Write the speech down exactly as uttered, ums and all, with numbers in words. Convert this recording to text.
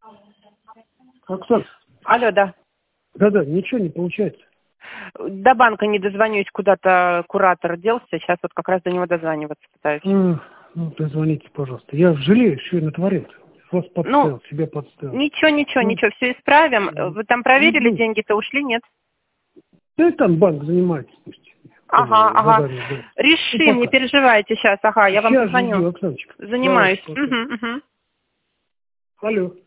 Оксана, Алло, да. да-да, ничего не получается. До банка не дозвонюсь, куда-то куратор делся. Сейчас вот как раз до него дозваниваться пытаюсь. А, ну, дозвоните, пожалуйста. Я жалею, что я натворил. Вас подставил, Ну, себя подставил. ничего, ничего, Ну, ничего, все исправим. Вы там проверили, угу. деньги-то ушли, нет? Да и там банк занимается, пусть. Ага, Э, ага. задание, да. Ну, Решим, не пока. переживайте сейчас. Ага, я вам Сейчас же позвоню. иду, Оксаночка. Занимаюсь. Давайте, пока. Угу, угу. Алло.